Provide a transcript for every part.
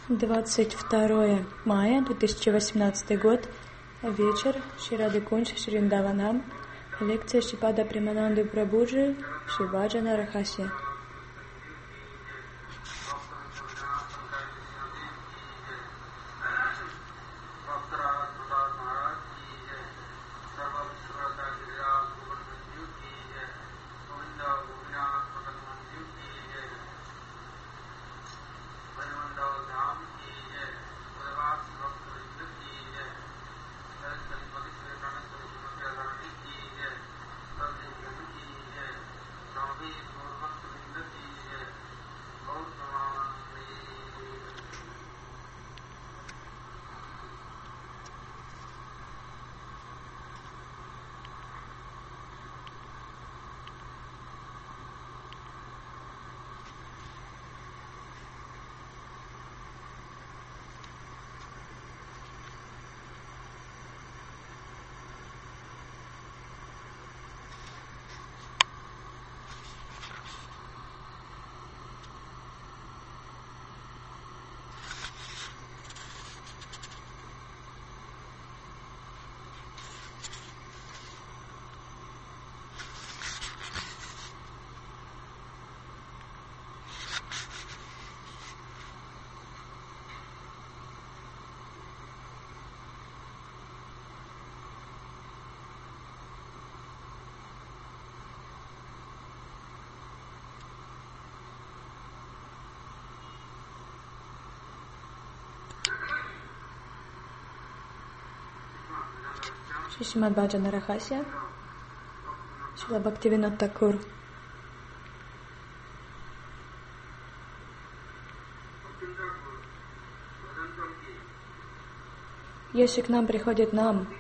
22 мая 2018 год. Вечер. Шри Рада Кунж, Шри Вриндаванам. Лекция Шрипада Премананды Прабхуджи, Шиваджана Рахасия. Шримад Бхаджана Рахасия, Шрила Бхактивинод Такур. Если к нам приходит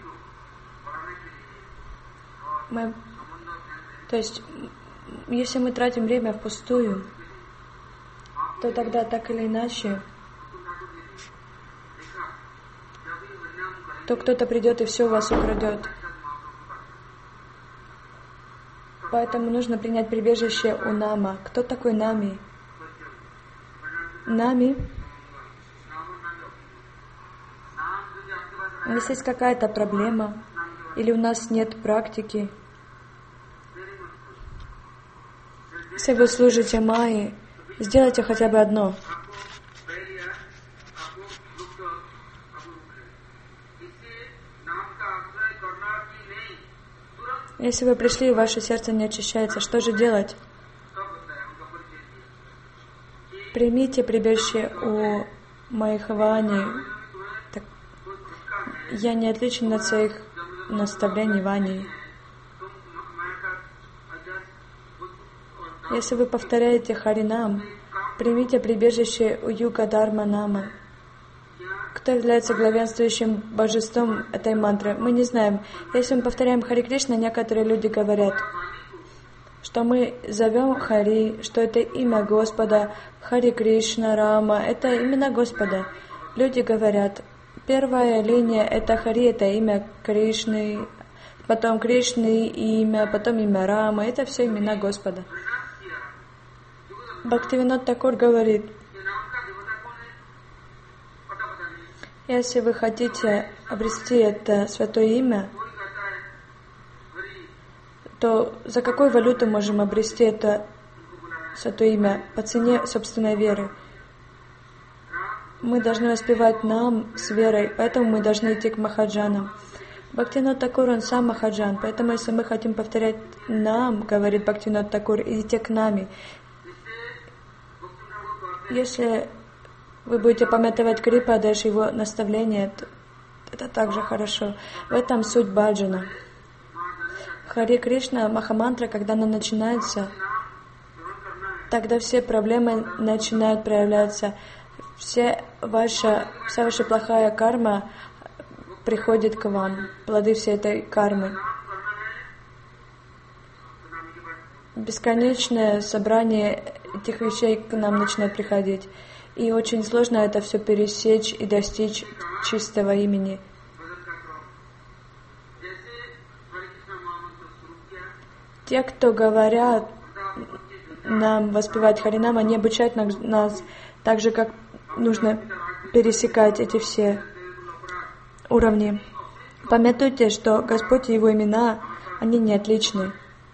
то есть, если мы тратим время впустую, то тогда так или иначе, то кто-то придет и все у вас украдет. Поэтому нужно принять прибежище у Нама. Кто такой Нами? Нами, если есть какая-то проблема, или у нас нет практики, если вы служите Майе, сделайте хотя бы одно. Если вы пришли и ваше сердце не очищается, что же делать? Примите прибежище у моих вани. Я не отличен от своих наставлений вани. Если вы повторяете Харинам, примите прибежище у Юга Дharma Нама. Кто является главенствующим божеством этой мантры? Мы не знаем. Если мы повторяем Хари Кришна, некоторые люди говорят, что мы зовем Хари, что это имя Господа, Хари Кришна, Рама, это имена Господа. Люди говорят, первая линия это Хари, это имя Кришны, потом Кришны имя, потом имя Рама, это все имена Господа. Бхактивинод Такур говорит, если вы хотите обрести это святое имя, то за какую валюту можем обрести это святое имя? По цене собственной веры. Мы должны воспевать нам с верой, поэтому мы должны идти к Махаджанам. Бхактивинод Такур, он сам Махаджан, поэтому если мы хотим повторять нам, говорит Бхактивинод Такур, идите к нами. Если вы будете памятовать Крипа, даже его наставления, это также хорошо. В этом суть баджана. Хари Кришна, Махамантра, когда она начинается, тогда все проблемы начинают проявляться. Вся ваша плохая карма приходит к вам, плоды всей этой кармы. Бесконечное собрание этих вещей к нам начинает приходить. И очень сложно это все пересечь и достичь чистого имени. Те, кто говорят нам воспевать Харинам, они обучают нас так же, как нужно пересекать эти все уровни. Памятуйте, что Господь и Его имена, они не отличны.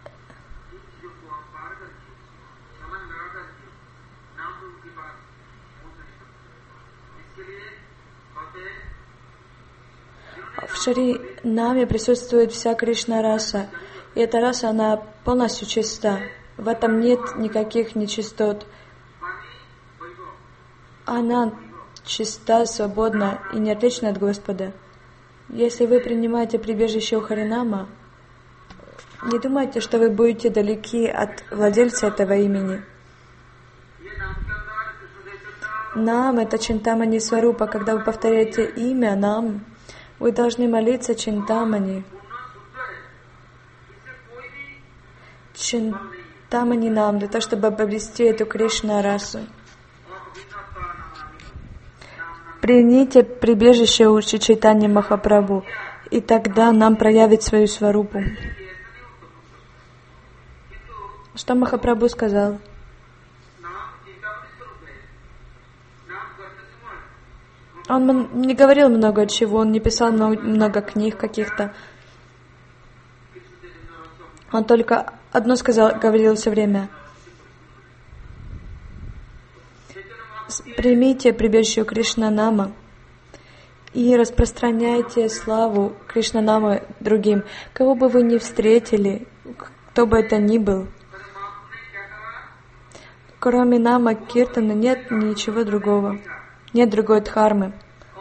В Шри-Наме присутствует вся Кришна-раса, и эта раса, она полностью чиста. В этом нет никаких нечистот. Она чиста, свободна и не отлична от Господа. Если вы принимаете прибежище у Харинама, не думайте, что вы будете далеки от владельца этого имени. Нам — это Чинтамани Сварупа. Когда вы повторяете имя Нам, вы должны молиться Чинтамани. Чинтамани Нам, для того, чтобы обрести эту Кришна-расу. Примите прибежище у Шри Чайтаньи Махапрабху, и тогда нам проявит свою сварупу. Что Махапрабху сказал? Он не говорил много чего, он не писал много книг каких-то. Он только одно говорил все время. Примите прибежище у Кришна-нама и распространяйте славу Кришна-намы другим. Кого бы вы ни встретили, кто бы это ни был, кроме нама Киртана нет ничего другого, нет другой дхармы.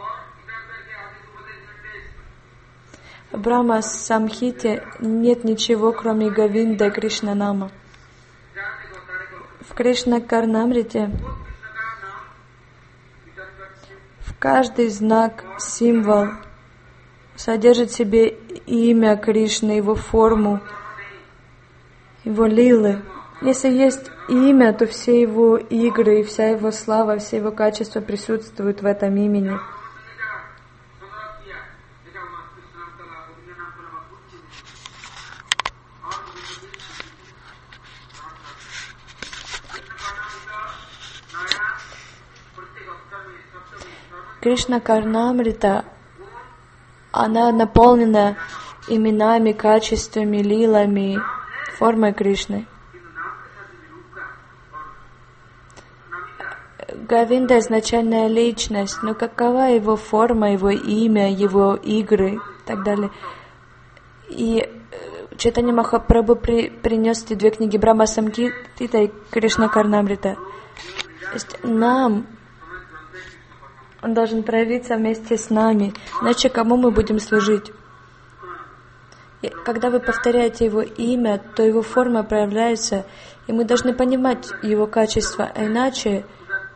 В Брахма Самхите нет ничего, кроме Говинда и Кришна-нама. В Кришна-карнамрите каждый знак, символ содержит в себе имя Кришны, его форму, его лилы. Если есть имя, то все его игры, и вся его слава, все его качества присутствуют в этом имени. Кришна Карнамрита, она наполнена именами, качествами, лилами, формой Кришны. Говинда — изначальная личность, но какова его форма, его имя, его игры и так далее. И Чайтанья Махапрабху принес эти две книги, Брахма Самхита и Кришна Карнамрита. То есть нам он должен проявиться вместе с нами, иначе кому мы будем служить? И когда вы повторяете его имя, то его форма проявляется, и мы должны понимать его качество, а иначе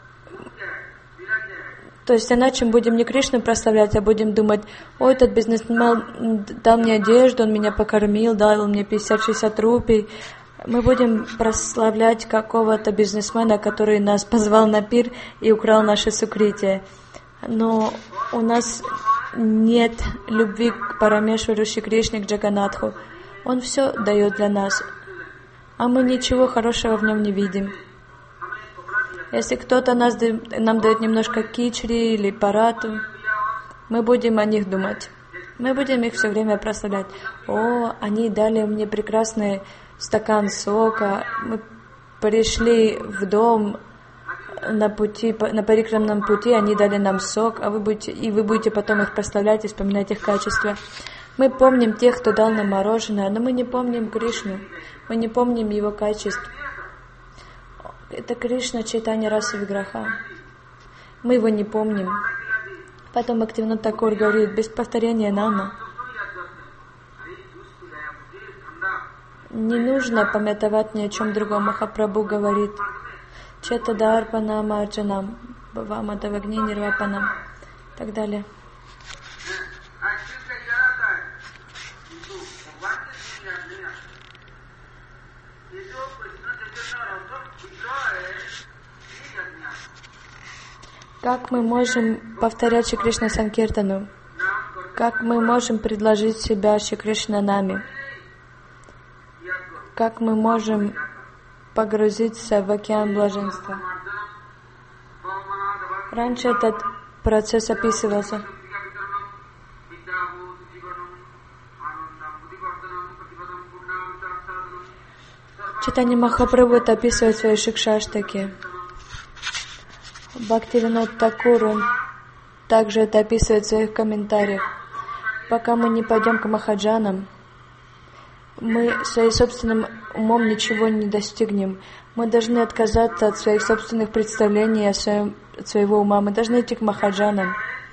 мы будем не Кришну прославлять, а будем думать: ой, этот бизнесмен дал мне одежду, он меня покормил, дал мне 50-60 рупий. Мы будем прославлять какого-то бизнесмена, который нас позвал на пир и украл наши сукрития. Но у нас нет любви к Парамешвару Шри Кришне, к Джаганатху. Он все дает для нас, а мы ничего хорошего в нем не видим. Если кто-то нам дает немножко кичри или парату, мы будем о них думать. Мы будем их все время прославлять. О, они дали мне прекрасный стакан сока. Мы пришли в дом на парикрамном пути, они дали нам сок, вы будете потом их прославлять и вспоминать их качества. Мы помним тех, кто дал нам мороженое, но мы не помним Кришну, мы не помним его качеств. Это Кришна Чайтанья Раса Виграха. Мы его не помним. Потом Бхактивинода Такур говорит: без повторения нама не нужно памятовать ни о чем другом. Махапрабху говорит: Четадарпанам Арджанам Бхавамадавагни Нирвапанам и так далее. Как мы можем повторять Шри Кришна Санкиртану? Как мы можем предложить себя Шри Кришна нами? Как мы можем погрузиться в океан блаженства? Раньше этот процесс описывался. Чайтанья Махапрабху это описывает в своей Шикшаштаке. Бхактивинод Такур, он также это описывает в своих комментариях. Пока мы не пойдем к Махаджанам, мы своим собственным умом ничего не достигнем. Мы должны отказаться от своих собственных представлений, от своего ума. Мы должны идти к Махаджанам.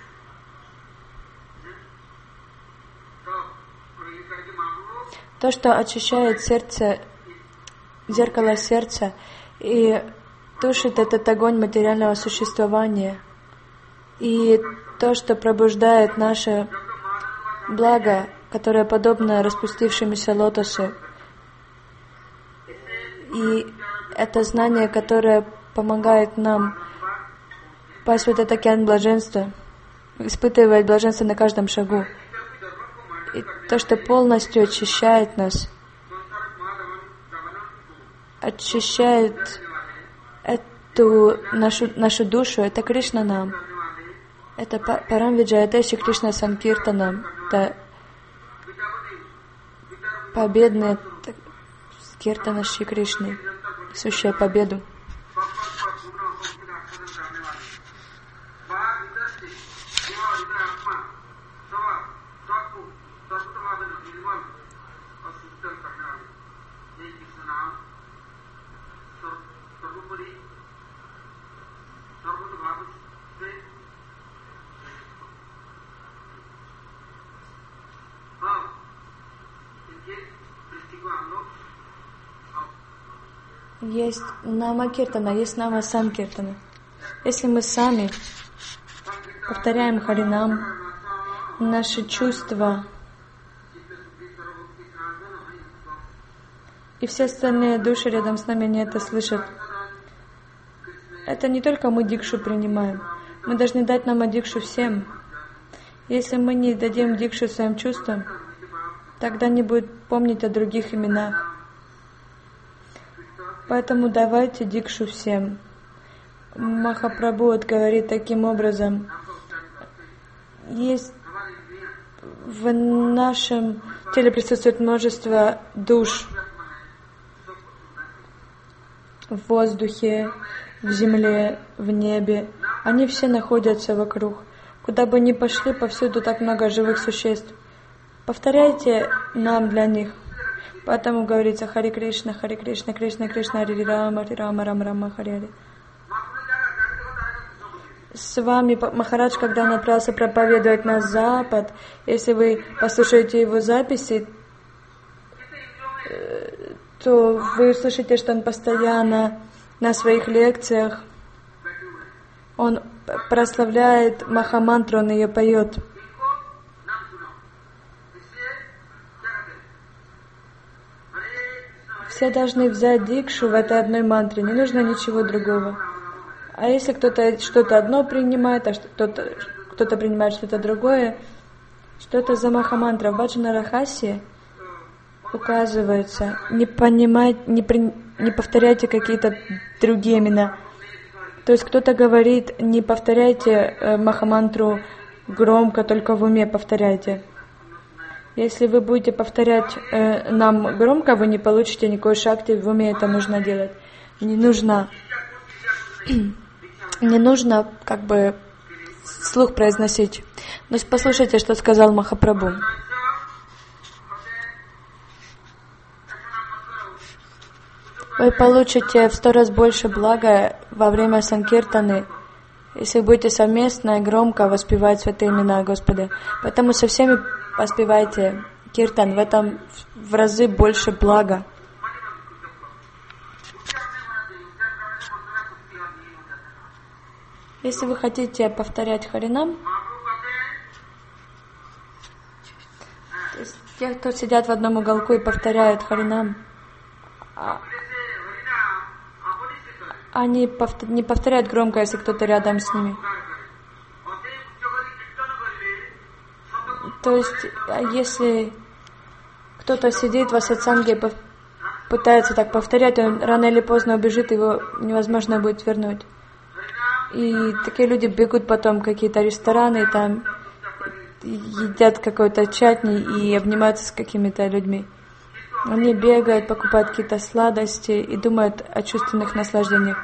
То, что очищает сердце, зеркало сердца и тушит этот огонь материального существования, и то, что пробуждает наше благо, которое подобно распустившемуся лотосу, и это знание, которое помогает нам пасть в этот океан блаженства, испытывать блаженство на каждом шагу. И то, что полностью очищает нас, очищает эту нашу душу, это Кришна нам. Это Парамвиджа, это Шри Кришна Санкиртанам, это победные Киртана Шри Кришны, несущая победу. Есть нама Киртана, есть нама Санкиртана. Если мы сами повторяем Харинам, наши чувства и все остальные души рядом с нами, они это слышат. Это не только мы дикшу принимаем. Мы должны дать нама дикшу всем. Если мы не дадим дикшу своим чувствам, тогда не будет помнить о других именах. Поэтому давайте дикшу всем. Махапрабху говорит таким образом. Есть в нашем теле присутствует множество душ. В воздухе, в земле, в небе. Они все находятся вокруг. Куда бы ни пошли, повсюду так много живых существ. Повторяйте нам для них. Поэтому говорится Хари Кришна, Кришна Кришна, Хари Рама, Рама Рама, Хари Хари. С вами Махарадж, когда он отправился проповедовать на Запад, если вы послушаете его записи, то вы услышите, что он постоянно на своих лекциях, он прославляет Махамантру, он ее поет. Все должны взять дикшу в этой одной мантре, не нужно ничего другого. А если кто-то что-то одно принимает, а кто-то принимает что-то другое, что это за махамантра? В Баджана Рахасе указывается, не повторяйте какие-то другие имена. То есть кто-то говорит, не повторяйте махамантру громко, только в уме повторяйте. Если вы будете повторять нам громко, вы не получите никакой шакти, в уме это нужно делать. Не нужно как бы вслух произносить. Но послушайте, что сказал Махапрабху. Вы получите в 100 раз больше блага во время санкиртаны, если будете совместно и громко воспевать святые имена Господа. Поэтому со всеми воспевайте киртан, в этом в разы больше блага. Если вы хотите повторять Харинам, то есть те, кто сидят в одном уголку и повторяют Харинам, они не повторяют громко, если кто-то рядом с ними. То есть, если кто-то сидит в сатсанге и пытается так повторять, он рано или поздно убежит, его невозможно будет вернуть. И такие люди бегут потом в какие-то рестораны, там едят какой-то чатни и обнимаются с какими-то людьми. Они бегают, покупают какие-то сладости и думают о чувственных наслаждениях.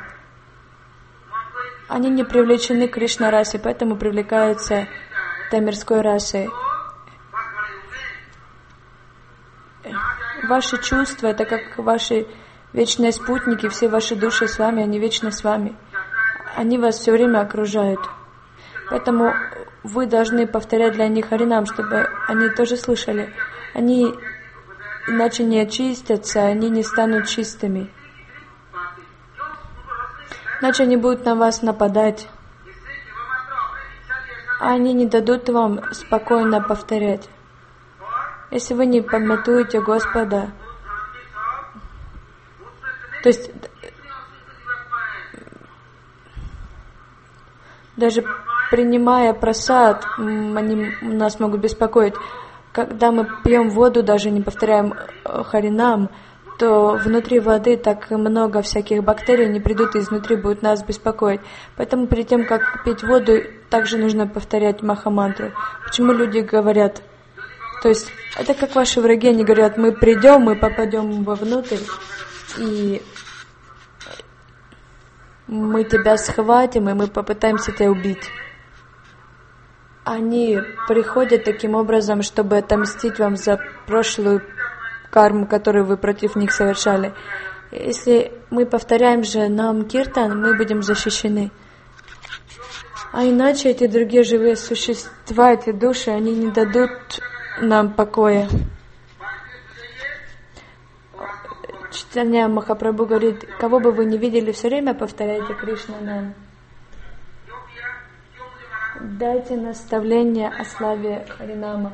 Они не привлечены к Кришна-расе, поэтому привлекаются этой мирской расой. Ваши чувства — это как ваши вечные спутники, все ваши души с вами, они вечно с вами. Они вас все время окружают. Поэтому вы должны повторять для них Харинам, чтобы они тоже слышали. Они иначе не очистятся, они не станут чистыми. Иначе они будут на вас нападать. А они не дадут вам спокойно повторять. Если вы не памятуете Господа, то есть даже принимая прасад, они нас могут беспокоить. Когда мы пьем воду, даже не повторяем Харинам, то внутри воды так много всяких бактерий, они придут и изнутри будут нас беспокоить. Поэтому перед тем, как пить воду, также нужно повторять Махамантру. Почему люди говорят? То есть это как ваши враги, они говорят, мы придем, мы попадем вовнутрь, и мы тебя схватим, и мы попытаемся тебя убить. Они приходят таким образом, чтобы отомстить вам за прошлую карму, которую вы против них совершали. Если мы повторяем же нам киртан, мы будем защищены. А иначе эти другие живые существа, эти души, они не дадут нам покоя. Чайтанья Махапрабху говорит, кого бы вы ни видели, все время повторяйте Кришна нам. Дайте наставление о славе Харинама.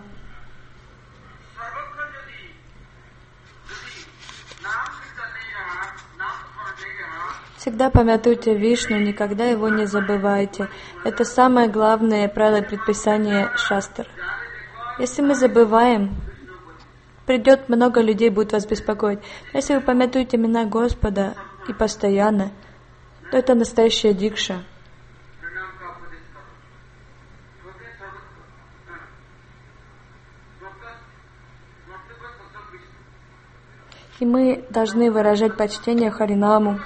Всегда помятуйте Вишну, никогда его не забывайте. Это самое главное правило предписания шастр. Если мы забываем, придет много людей, будут вас беспокоить. Но если вы помятуете имена Господа и постоянно, то это настоящая дикша. И мы должны выражать почтение Харинаму.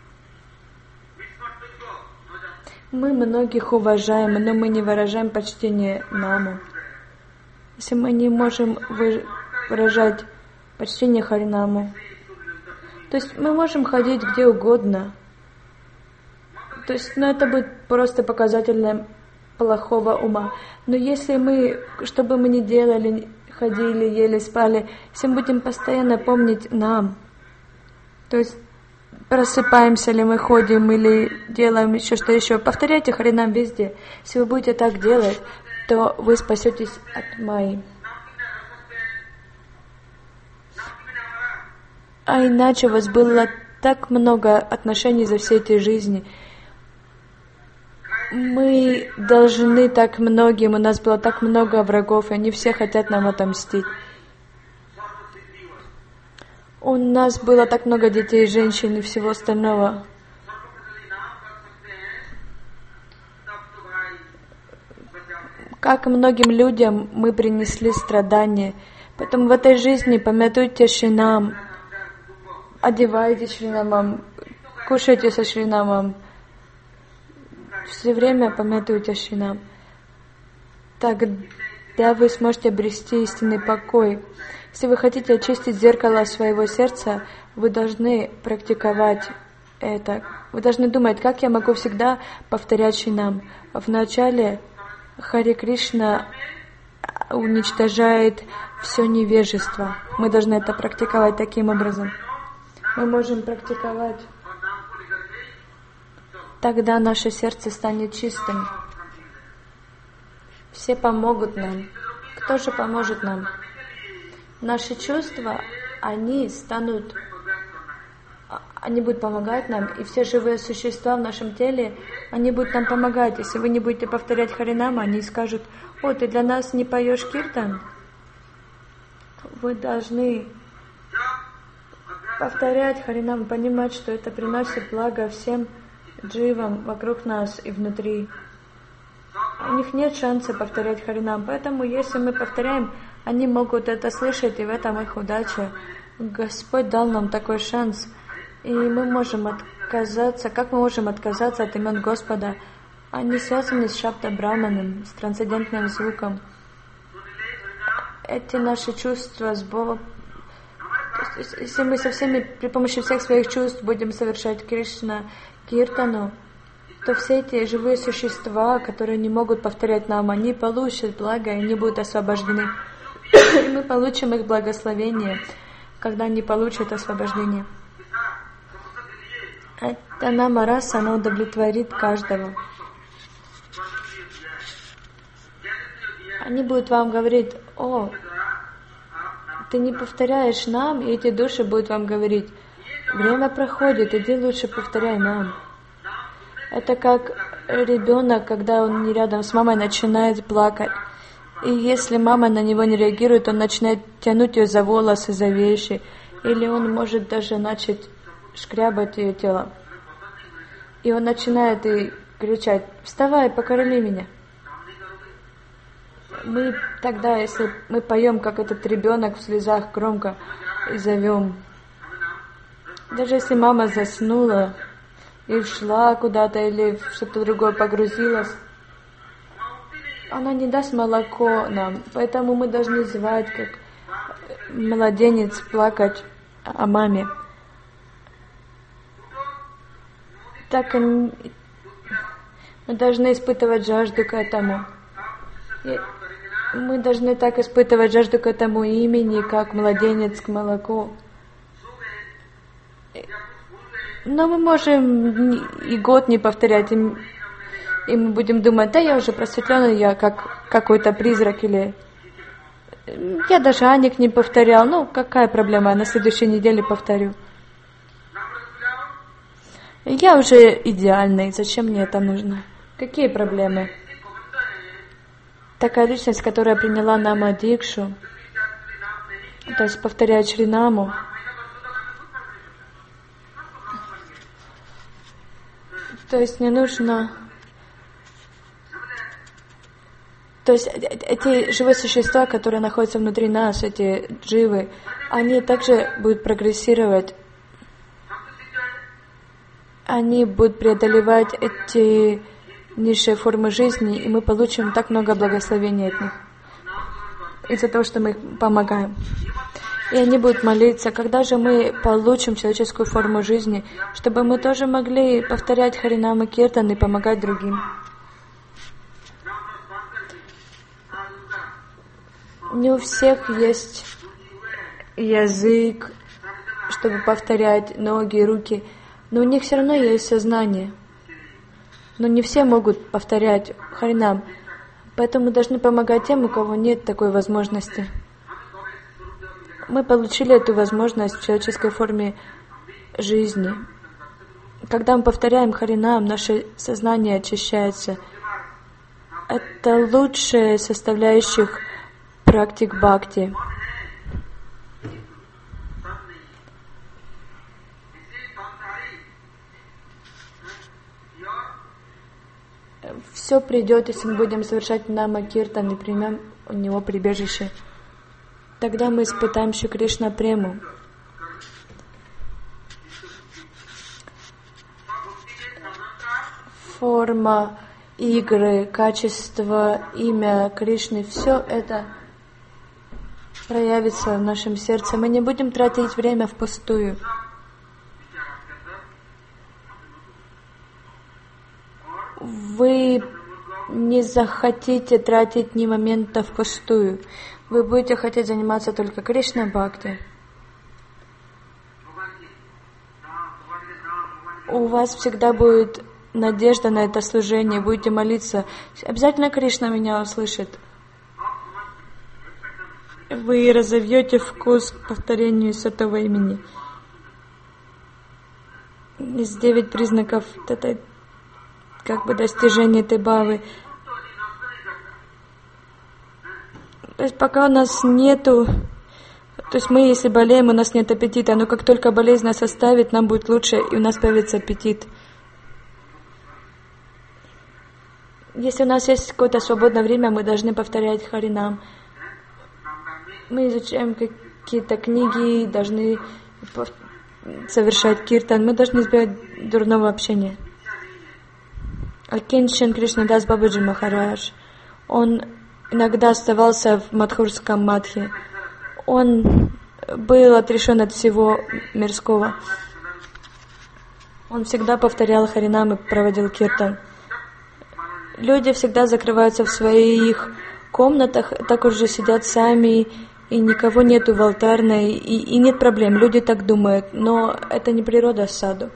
Мы многих уважаем, но мы не выражаем почтение Наму. Если мы не можем выражать почтение Харинаму, то есть мы можем ходить где угодно. То есть, это будет просто показателем плохого ума. Но если мы, что бы мы ни делали, ходили, ели, спали, если мы будем постоянно помнить нам, то есть просыпаемся ли мы, ходим или делаем что еще, повторяйте Харинам везде. Если вы будете так делать, то вы спасетесь от Майи. А иначе у вас было так много отношений за все эти жизни. Мы должны так многим, у нас было так много врагов, и они все хотят нам отомстить. У нас было так много детей, женщин и всего остального. Как многим людям мы принесли страдания. Поэтому в этой жизни помятуйте Шринам, одевайтесь Шринамом, кушайте со Шринамом. Все время помятуйте Шринам. Тогда вы сможете обрести истинный покой. Если вы хотите очистить зеркало своего сердца, вы должны практиковать это. Вы должны думать, как я могу всегда повторять Шринам. Вначале Харе Кришна уничтожает все невежество. Мы должны это практиковать таким образом. Мы можем практиковать. Тогда наше сердце станет чистым. Все помогут нам. Кто же поможет нам? Наши чувства, они будут помогать нам, и все живые существа в нашем теле, они будут нам помогать. Если вы не будете повторять Харинам, они скажут: «О, ты для нас не поешь киртан?» Вы должны повторять Харинам, понимать, что это приносит благо всем дживам вокруг нас и внутри. У них нет шанса повторять Харинам, поэтому если мы повторяем, они могут это слышать, и в этом их удача. Господь дал нам такой шанс, и мы можем отказаться. Как мы можем отказаться от имен Господа? Они связаны с Шабда Браманом, с трансцендентным звуком. Эти наши чувства с Богом. Если мы со всеми, при помощи всех своих чувств будем совершать Кришна Киртану, то все эти живые существа, которые не могут повторять нам, они получат благо, и они будут освобождены. И мы получим их благословение, когда они получат освобождение. Эта намараса, она удовлетворит каждого. Они будут вам говорить: о, ты не повторяешь нам, и эти души будут вам говорить: время проходит, иди лучше повторяй нам. Это как ребенок, когда он не рядом с мамой, начинает плакать. И если мама на него не реагирует, он начинает тянуть ее за волосы, за вещи. Или он может даже начать шкрябать ее тело. И он начинает и кричать: вставай, покорми меня. Мы тогда, если мы поем, как этот ребенок в слезах громко, и зовем. Даже если мама заснула, и шла куда-то, или в что-то другое погрузилась, она не даст молоко нам. Поэтому мы должны звать, как младенец, плакать о маме. Так мы должны испытывать жажду к этому. Мы должны так испытывать жажду к этому имени, как младенец к молоку. Но мы можем и год не повторять, и мы будем думать: да, я уже просветленный, я как какой-то призрак, или я даже Аник не повторял, ну какая проблема, я на следующей неделе повторю. Я уже идеальный, зачем мне это нужно? Какие проблемы? Такая личность, которая приняла Нама Дикшу, то есть повторяет Шринаму, то есть не нужно... То есть эти живые существа, которые находятся внутри нас, эти дживы, они также будут прогрессировать, они будут преодолевать эти низшие формы жизни, и мы получим так много благословений от них из-за того, что мы им помогаем. И они будут молиться: когда же мы получим человеческую форму жизни, чтобы мы тоже могли повторять Харинам и Киртан и помогать другим. Не у всех есть язык, чтобы повторять, ноги, руки, но у них все равно есть сознание. Но не все могут повторять Харинам, поэтому мы должны помогать тем, у кого нет такой возможности. Мы получили эту возможность в человеческой форме жизни. Когда мы повторяем Харинам, наше сознание очищается. Это лучшая составляющих практик бхакти. Все придет, если мы будем совершать Нама Киртан и примем у него прибежище. Тогда мы испытаем Шри Кришна прему. Форма, игры, качество, имя Кришны, все это проявится в нашем сердце. Мы не будем тратить время впустую. Вы не захотите тратить ни момента впустую. Вы будете хотеть заниматься только Кришна Бхакти. У вас всегда будет надежда на это служение. Будете молиться: обязательно Кришна меня услышит. Вы разовьете вкус к повторению святого имени. Из 9 признаков это достижение этой бхавы. То есть пока у нас нету, то есть мы, если болеем, у нас нет аппетита, но как только болезнь нас оставит, нам будет лучше, и у нас появится аппетит. Если у нас есть какое-то свободное время, мы должны повторять Харинам. Мы изучаем какие-то книги, должны совершать киртан, мы должны избегать дурного общения. Акиншин Кришнадас Бабаджи Махарадж, он иногда оставался в Мадхурском Мадхе. Он был отрешен от всего мирского. Он всегда повторял Харинам и проводил киртан. Люди всегда закрываются в своих комнатах, так уже сидят сами, и никого нету в алтарной, и нет проблем. Люди так думают, но это не природа саду.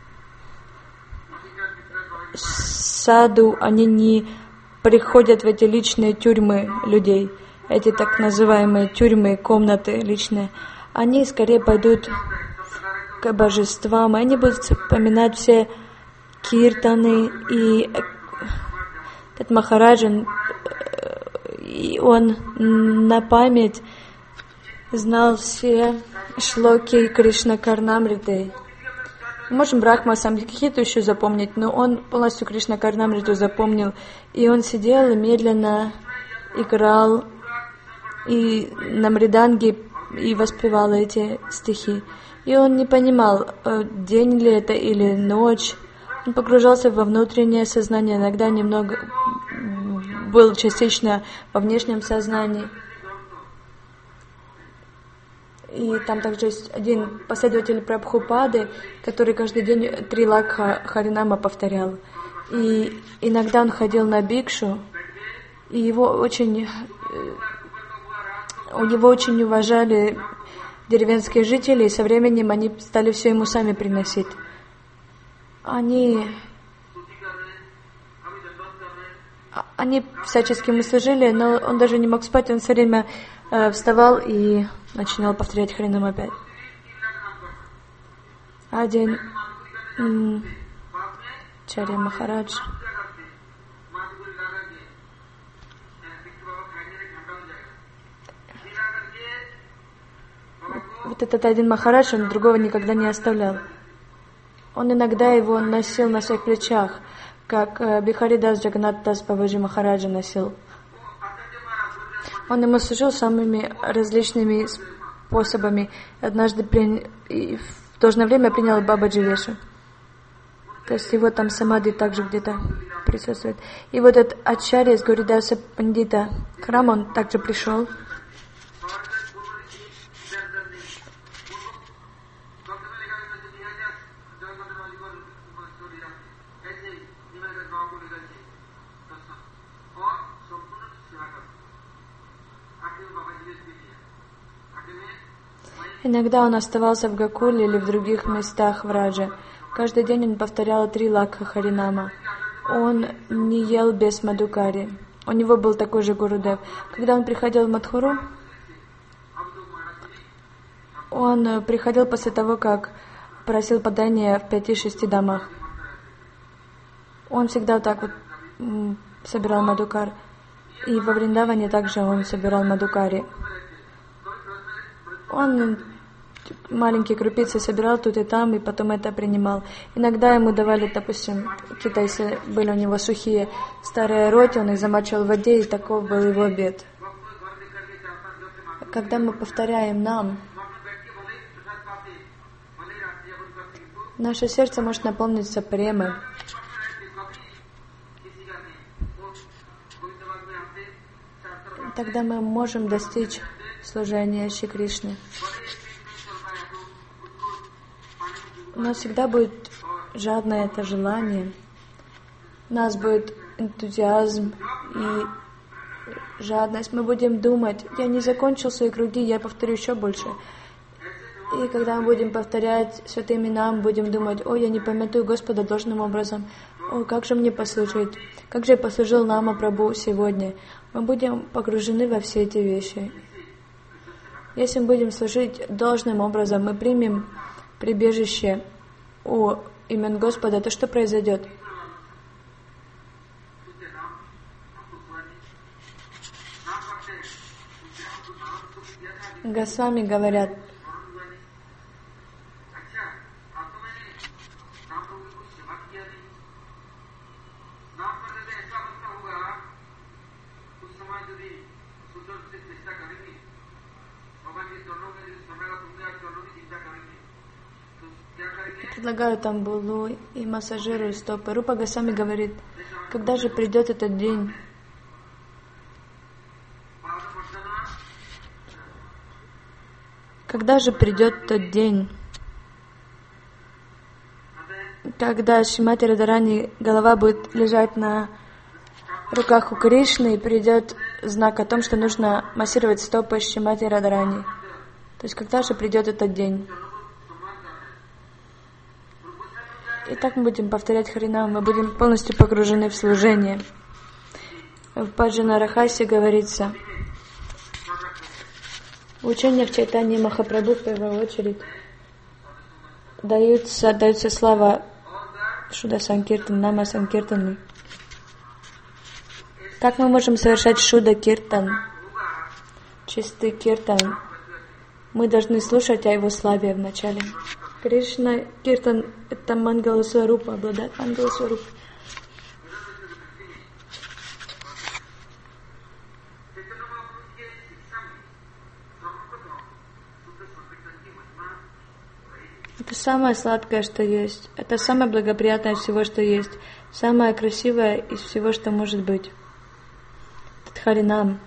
Саду, они не приходят в эти личные тюрьмы людей, эти так называемые тюрьмы, комнаты личные. Они скорее пойдут к божествам, и они будут вспоминать все киртаны, и этот Махараджан, и он на память знал все шлоки Кришна Карнамриты. Мы можем Брахма Самхиту еще запомнить, но он полностью Кришна Карнамриту запомнил. И он сидел и медленно играл и на мриданге и воспевал эти стихи. И он не понимал, день ли это или ночь. Он погружался во внутреннее сознание, иногда немного был частично во внешнем сознании. И там также есть один последователь Прабхупады, который каждый день 3 лакха Харинама повторял. И иногда он ходил на бикшу, и его очень уважали деревенские жители, и со временем они стали все ему сами приносить. Они всячески ему служили, но он даже не мог спать, он все время вставал и начинал повторять Харинам опять. Один Чарья Махарадж вот этот один Махарадж, он другого никогда не оставлял. Он иногда его носил на своих плечах, как Бихаридас Джаганнатдас Бабаджи Махараджа носил. Он ему служил самыми различными способами. Однажды в должное время принял Бабаджи Вешу. То есть его там самадхи также где-то присутствует. И вот этот Ачарья из Гауридаса Пандита храм, он также пришел. Иногда он оставался в Гакуле или в других местах в Радже. Каждый день он повторял 3 лакха Харинама. Он не ел без Мадукари. У него был такой же Гурудев. Когда он приходил в Мадхуру, он приходил после того, как просил подания в 5-6 домах. Он всегда вот так вот собирал Мадукар. И во Вриндаване также он собирал Мадукари. Он маленькие крупицы собирал тут и там, и потом это принимал. Иногда ему давали, допустим, китайцы были у него сухие старые роти, он их замачивал в воде, и таков был его обед. Когда мы повторяем нам, наше сердце может наполниться премой. Тогда мы можем достичь служения Шри Кришне. У нас всегда будет жадное это желание. У нас будет энтузиазм и жадность. Мы будем думать, я не закончил свои круги, я повторю еще больше. И когда мы будем повторять святым именам, будем думать, ой, я не памятую Господа должным образом. Ой, как же мне послужить? Как же я послужил Нама Прабху сегодня? Мы будем погружены во все эти вещи. Если мы будем служить должным образом, мы примем прибежище у имен Господа, то что произойдет? Госвами говорят, Предлагаю тамбулу и массажирую стопы. Рупа Госвами говорит, когда же придет этот день? Когда же придет тот день, когда Шримати Радхарани голова будет лежать на руках у Кришны и придет знак о том, что нужно массировать стопы Шримати Радхарани? То есть когда же придет этот день? И так мы будем повторять Харинам, мы будем полностью погружены в служение. В Баджана Рахасе говорится, в учениях Чайтаньи Махапрабху в первую очередь дается слава Шуда Санкиртан, Нама Санкиртану. Как мы можем совершать Шуда Киртан, чистый Киртан? Мы должны слушать о его славе вначале. Кришна Киртан — это Мангала Сварупа, обладает Мангала Сварупа. Это самое сладкое, что есть. Это самое благоприятное из всего, что есть. Самое красивое из всего, что может быть. Это Харинам.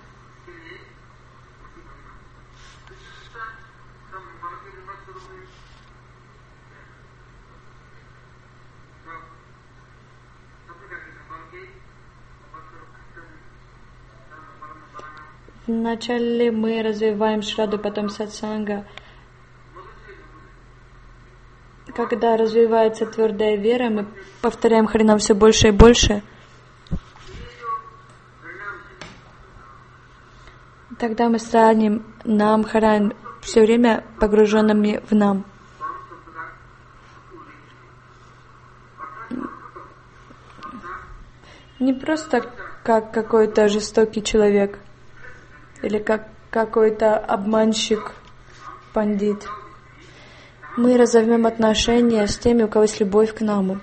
Вначале мы развиваем шраду, потом сатсанга. Когда развивается твердая вера, мы повторяем Харинам все больше и больше. Тогда мы станем нам Харин все время погруженными в нам. Не просто как какой-то жестокий человек или как какой-то обманщик, пандит. Мы разовьем отношения с теми, у кого есть любовь к наму.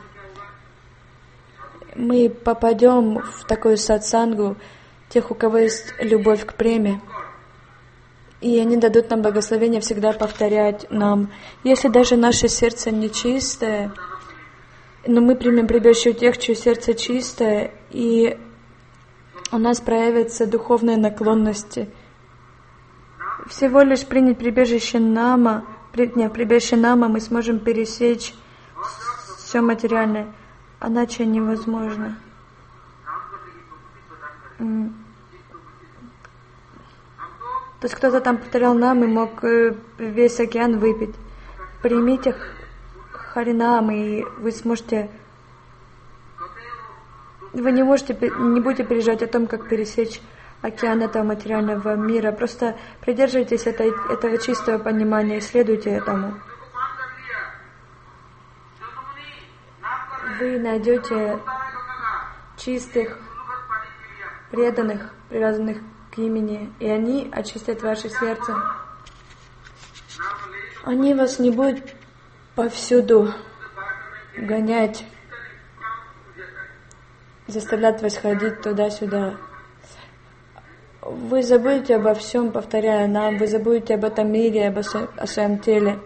Мы попадем в такую сатсангу тех, у кого есть любовь к преме. И они дадут нам благословение всегда повторять нам. Если даже наше сердце нечистое, но мы примем прибежище у тех, чье сердце чистое, и у нас проявятся духовные наклонности. Всего лишь принять прибежище нама, прибежище нама, мы сможем пересечь все материальное, иначе невозможно. То есть кто-то там повторял нам и мог весь океан выпить. Примите Харинам, и вы сможете... Вы не будете переживать о том, как пересечь океан этого материального мира. Просто придерживайтесь этого чистого понимания и следуйте этому. Вы найдете чистых, преданных, привязанных к имени, и они очистят ваше сердце. Они вас не будут повсюду гонять, заставлять вас ходить туда-сюда. Вы забудете обо всем, повторяя нам, вы забудете об этом мире, о своем теле.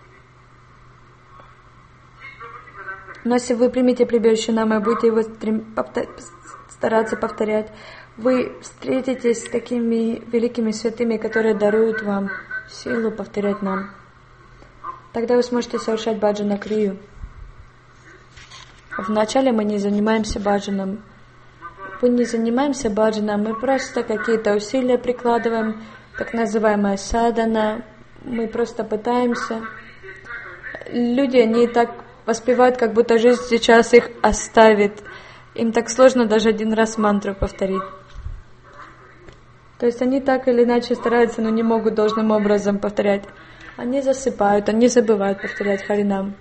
Но если вы примете прибежище нам и будете его стараться повторять, вы встретитесь с такими великими святыми, которые даруют вам силу повторять нам. Тогда вы сможете совершать баджана крию. Вначале мы не занимаемся баджаном. Мы не занимаемся баджаном, мы просто какие-то усилия прикладываем, так называемая садана. Мы просто пытаемся. Люди, они так воспевают, как будто жизнь сейчас их оставит. Им так сложно даже один раз мантру повторить. То есть они так или иначе стараются, но не могут должным образом повторять. Они засыпают, они забывают повторять Харинам.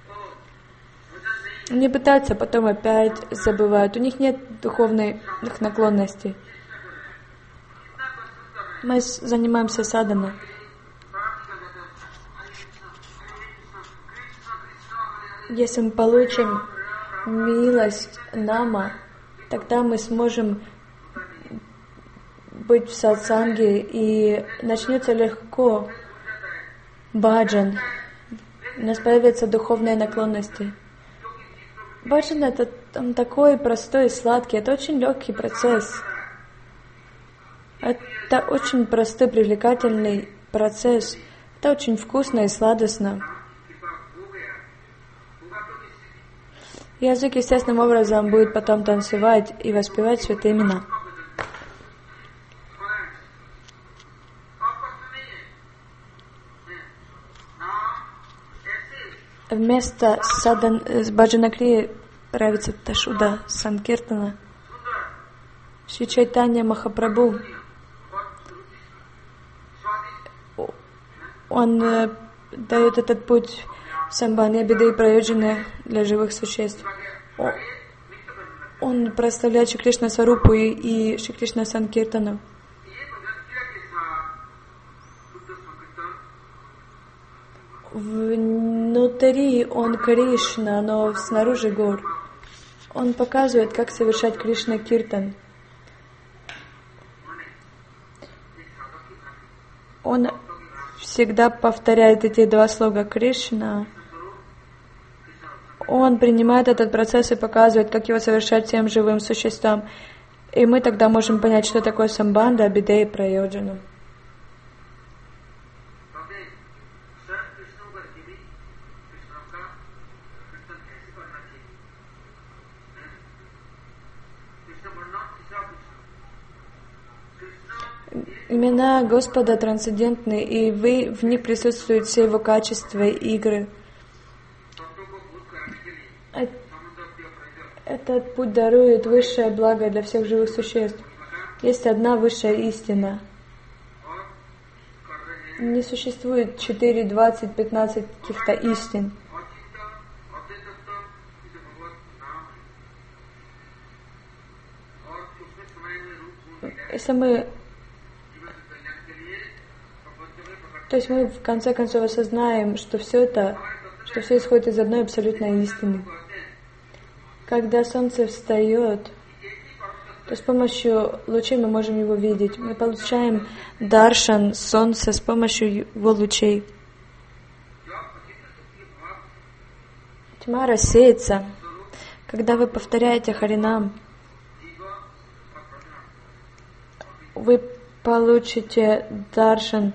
Они пытаются, потом опять забывают. У них нет духовных наклонностей. Мы занимаемся садханой. Если мы получим милость нама, тогда мы сможем быть в сатсанге, и начнется легко баджан. У нас появятся духовные наклонности. Баджан — это такой простой и сладкий, это очень легкий процесс. Это очень простой, привлекательный процесс. Это очень вкусно и сладостно. Язык естественным образом будет потом танцевать и воспевать святые имена. Вместо баджанакрии правится Ташуда Санкиртана. Шри Чайтанья Махапрабху, он дает этот путь самбхани беды и проёджаны для живых существ. Он прославляет Шри Кришна Сварупу и Шри Кришна Санкиртану. Внутри он Кришна, но снаружи гор. Он показывает, как совершать Кришна Киртан. Он всегда повторяет эти два слога Кришна. Он принимает этот процесс и показывает, как его совершать всем живым существам. И мы тогда можем понять, что такое самбандха, бидея и прайоджана. Имена Господа трансцендентны, и в них присутствуют все Его качества и игры. Этот путь дарует высшее благо для всех живых существ. Есть одна высшая истина. Не существует 4, 20, 15 каких-то истин. Если мы в конце концов осознаем, что все исходит из одной абсолютной истины. Когда солнце встает, то с помощью лучей мы можем его видеть. Мы получаем даршан солнца с помощью его лучей. Тьма рассеется. Когда вы повторяете Харинам, вы получите даршан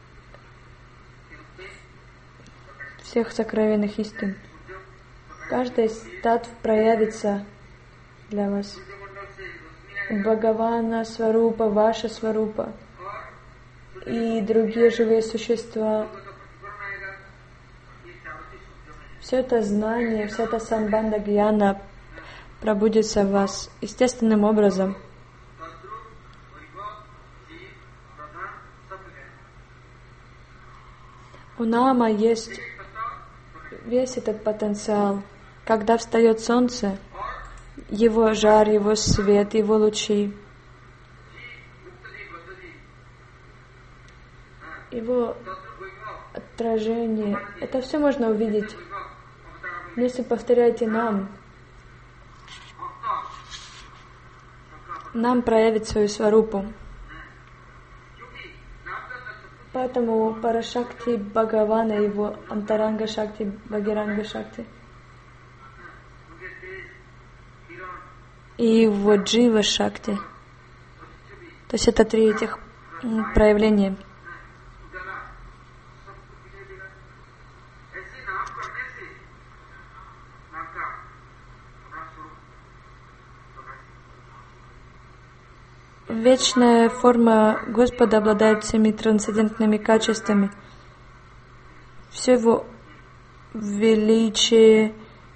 всех сокровенных истин. Каждая из татв проявится для вас. Бхагавана Сварупа, ваша Сварупа и другие живые существа. Все это знание, вся эта самбандха гьяна пробудится в вас естественным образом. У Нама есть весь этот потенциал. Когда встает солнце, его жар, его свет, его лучи, его отражение, это все можно увидеть. Если повторяете нам проявит свою сварупу. Поэтому Парашакти Бхагавана, его Антаранга Шакти, Бхагиранга Шакти и его Джива Шакти. То есть это 3 этих проявления. Вечная форма Господа обладает всеми трансцендентными качествами. Все его величие,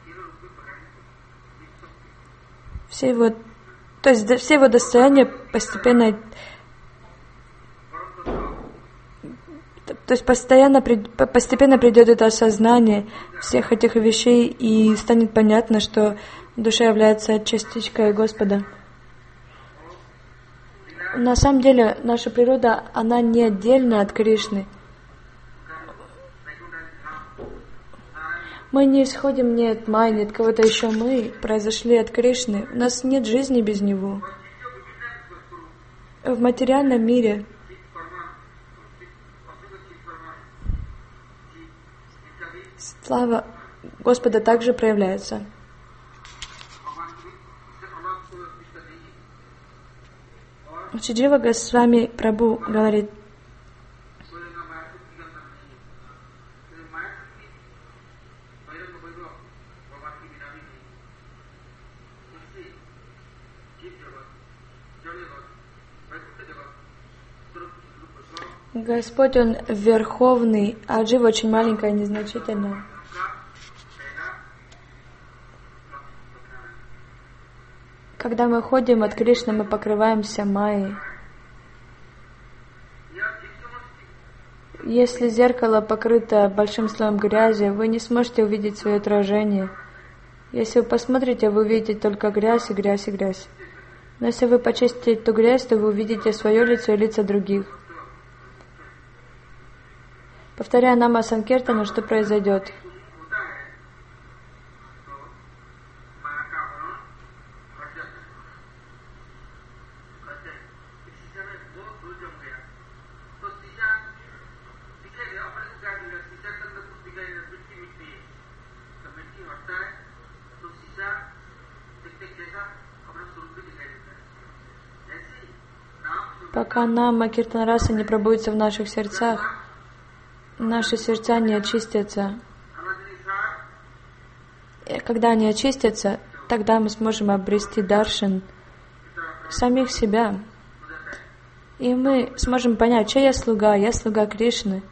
все его достояния постепенно, постепенно придет это осознание всех этих вещей, и станет понятно, что душа является частичкой Господа. На самом деле, наша природа, она не отдельна от Кришны. Мы не исходим ни от Майи, ни от кого-то еще. Мы произошли от Кришны. У нас нет жизни без Него. в материальном мире слава Господа также проявляется. Шриджива Госвами Прабhu говорит, Господь, Он верховный, а Джива очень маленькая, незначительная. Когда мы ходим от Кришны, мы покрываемся майей. Если зеркало покрыто большим слоем грязи, вы не сможете увидеть свое отражение. Если вы посмотрите, вы увидите только грязь и грязь и грязь. Но если вы почистите эту грязь, то вы увидите свое лицо и лица других. Повторяя нама Санкиртану, что произойдет? Пока нама Киртанараса не пробудется в наших сердцах, наши сердца не очистятся. И когда они очистятся, тогда мы сможем обрести даршан самих себя. И мы сможем понять, чей я слуга Кришны.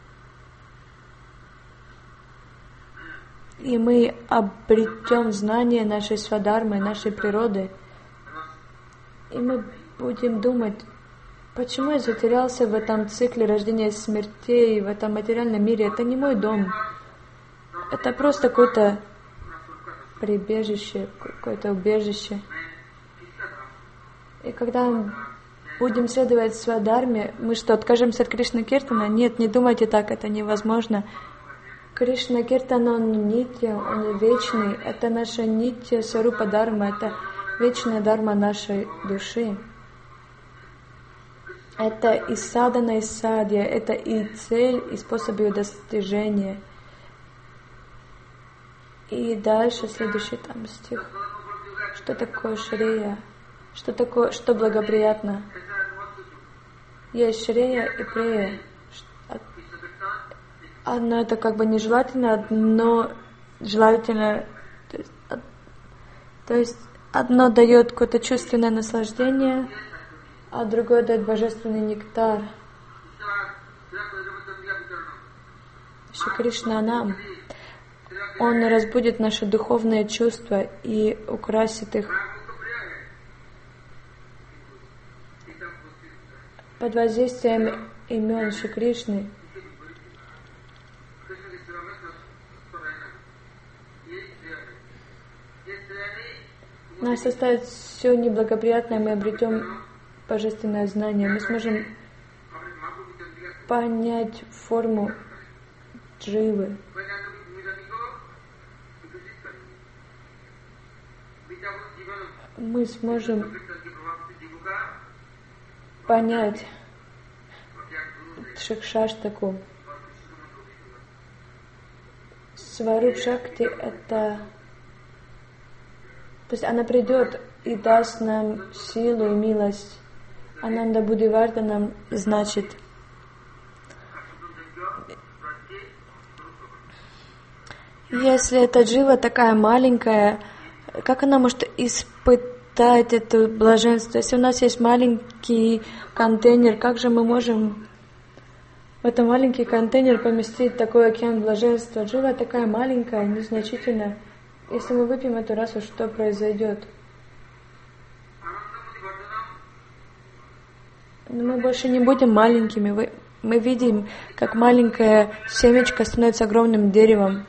И мы обретем знание нашей свадхармы, нашей природы. И мы будем думать, почему я затерялся в этом цикле рождения и смертей, в этом материальном мире? Это не мой дом. Это просто какое-то прибежище, какое-то убежище. И когда мы будем следовать свадхарме, мы что, откажемся от Кришна Киртана? Нет, не думайте так, это невозможно. Кришна Киртана, он нитья, он вечный. Это наша нитья сварупа дharma, это вечная дharma нашей души. Это и садхана, и садья, это и цель, и способ ее достижения. И дальше следующий там стих. Что такое шрея? Что благоприятно? Есть шрея и прея. Одно это как бы нежелательно, одно желательно. То есть одно дает какое-то чувственное наслаждение, а другой дает божественный нектар. Шри Кришна нам, Он разбудит наши духовные чувства и украсит их. Под воздействием имен Шри Кришны нас оставит все неблагоприятное, мы обретем божественное знание. Мы сможем понять форму дживы. Мы сможем понять Шикшаштаку. Сваруп Шакти — это... То есть она придет и даст нам силу и милость. Ананда Буддивардханам значит, если эта джива такая маленькая, как она может испытать это блаженство? Если у нас есть маленький контейнер, как же мы можем в этот маленький контейнер поместить такой океан блаженства? Джива такая маленькая, незначительная. Если мы выпьем эту расу, что произойдет? Но мы больше не будем маленькими. Мы видим, как маленькое семечко становится огромным деревом.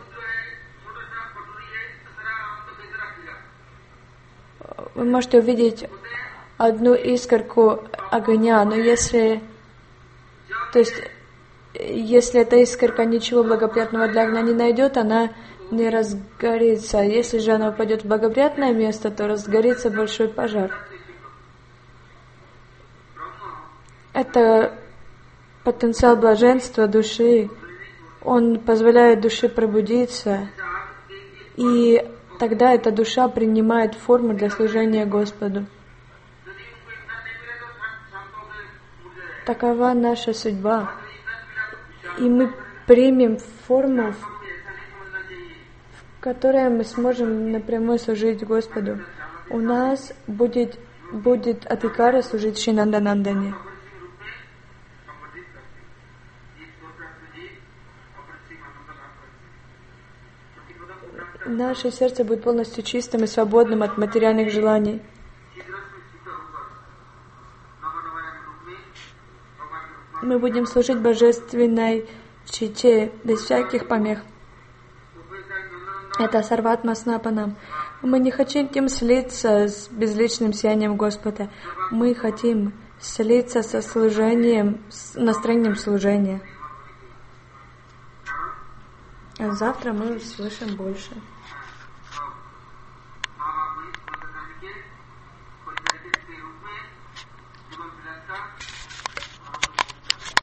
Вы можете увидеть одну искорку огня, но если эта искорка ничего благоприятного для огня не найдет, она не разгорится. Если же она упадет в благоприятное место, то разгорится большой пожар. Это потенциал блаженства души. Он позволяет душе пробудиться, и тогда эта душа принимает форму для служения Господу. Такова наша судьба. И мы примем форму, в которой мы сможем напрямую служить Господу. У нас будет Адхикара служить Шри Нанданандане. Наше сердце будет полностью чистым и свободным от материальных желаний. Мы будем служить божественной чите без всяких помех. Это Сарватма Снапанам. Мы не хотим слиться с безличным сиянием Господа. Мы хотим слиться со служением, с настроением служения. А завтра мы услышим больше.